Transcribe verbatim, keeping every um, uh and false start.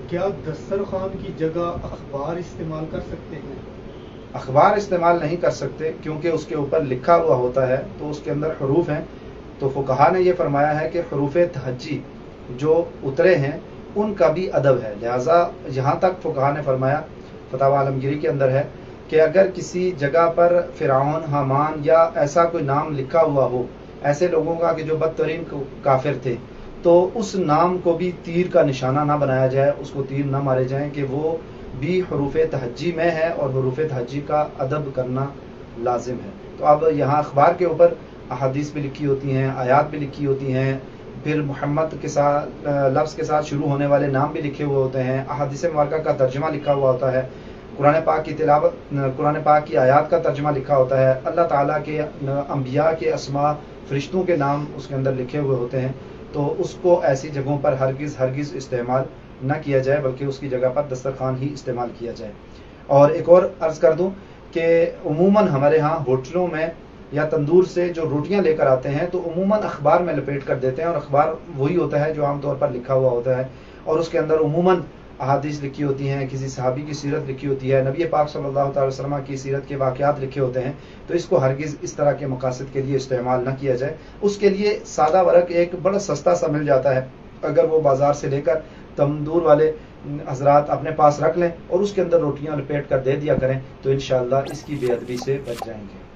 کیا دسترخوان کی جگہ اخبار استعمال کر سکتے ہیں؟ اخبار استعمال نہیں کر سکتے کیونکہ اس کے اوپر لکھا ہوا ہوتا ہے تو اس کے اندر حروف ہیں. تو فقہا نے یہ فرمایا ہے کہ حروف تہجی جو اترے ہیں ان کا بھی ادب ہے. لہٰذا یہاں تک فقہا نے فرمایا، فتاوی عالمگیری کے اندر ہے، کہ اگر کسی جگہ پر فرعون، حامان یا ایسا کوئی نام لکھا ہوا ہو ایسے لوگوں کا کہ جو بدترین کافر تھے، تو اس نام کو بھی تیر کا نشانہ نہ بنایا جائے، اس کو تیر نہ مارے جائیں، کہ وہ بھی حروف تہجی میں ہے اور حروف تہجی کا ادب کرنا لازم ہے. تو اب یہاں اخبار کے اوپر احادیث بھی لکھی ہوتی ہیں، آیات بھی لکھی ہوتی ہیں، پھر محمد کے ساتھ لفظ کے ساتھ شروع ہونے والے نام بھی لکھے ہوئے ہوتے ہیں، احادیث مبارکہ کا ترجمہ لکھا ہوا ہوتا ہے، قرآن پاک کی تلاوت، قرآن پاک کی آیات کا ترجمہ لکھا ہوتا ہے، اللہ تعالیٰ کے انبیاء کے اسماء، فرشتوں کے نام اس کے اندر لکھے ہوئے ہوتے ہیں. تو اس کو ایسی جگہوں پر ہرگز ہرگز استعمال نہ کیا جائے، بلکہ اس کی جگہ پر دسترخوان ہی استعمال کیا جائے. اور ایک اور عرض کر دوں کہ عموماً ہمارے ہاں ہوٹلوں میں یا تندور سے جو روٹیاں لے کر آتے ہیں تو عموماً اخبار میں لپیٹ کر دیتے ہیں، اور اخبار وہی ہوتا ہے جو عام طور پر لکھا ہوا ہوتا ہے، اور اس کے اندر عموماً احادیث لکھی ہوتی ہیں، کسی صحابی کی سیرت لکھی ہوتی ہے، نبی پاک صلی اللہ تعالی وسلم کی سیرت کے واقعات لکھے ہوتے ہیں. تو اس کو ہرگز اس طرح کے مقاصد کے لیے استعمال نہ کیا جائے. اس کے لیے سادہ ورق ایک بڑا سستا سا مل جاتا ہے، اگر وہ بازار سے لے کر تندور والے حضرات اپنے پاس رکھ لیں اور اس کے اندر روٹیاں لپیٹ کر دے دیا کریں تو انشاءاللہ اس کی بے ادبی سے بچ جائیں گے.